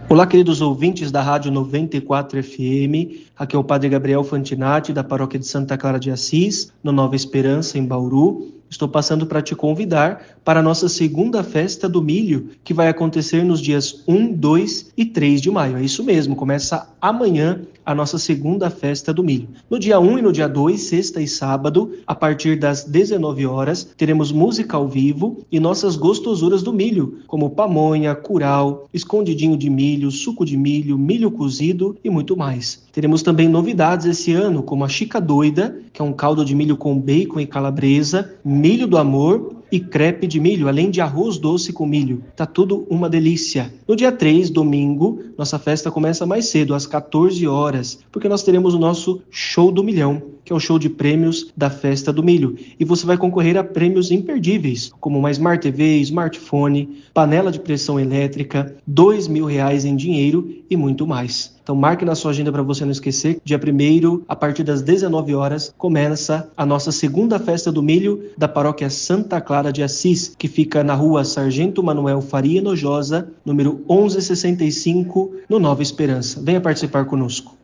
Olá, queridos ouvintes da Rádio 94 FM. Aqui é o Padre Gabriel Fantinatti, da Paróquia de Santa Clara de Assis, no Nova Esperança, em Bauru. Estou passando para te convidar para a nossa segunda festa do milho, que vai acontecer nos dias 1, 2 e 3 de maio. É isso mesmo, começa amanhã a nossa segunda festa do milho. No dia 1 e no dia 2, sexta e sábado, a partir das 19 horas, teremos música ao vivo e nossas gostosuras do milho, como pamonha, curau, escondidinho de milho, suco de milho, milho cozido e muito mais. Teremos também novidades esse ano, como a Chica Doida, que é um caldo de milho com bacon e calabresa, milho do amor e crepe de milho, além de arroz doce com milho. Tá tudo uma delícia. No dia 3, domingo, nossa festa começa mais cedo, às 14 horas, porque nós teremos o nosso Show do Milhão, que é o show de prêmios da Festa do Milho. E você vai concorrer a prêmios imperdíveis, como uma Smart TV, smartphone, panela de pressão elétrica, R$ 2.000 em dinheiro e muito mais. Então marque na sua agenda para você não esquecer. Dia 1º, a partir das 19 horas, começa a nossa segunda festa do milho da Paróquia Santa Clara de Assis, que fica na rua Sargento Manuel Faria Nojosa, número 1165, no Nova Esperança. Venha participar conosco.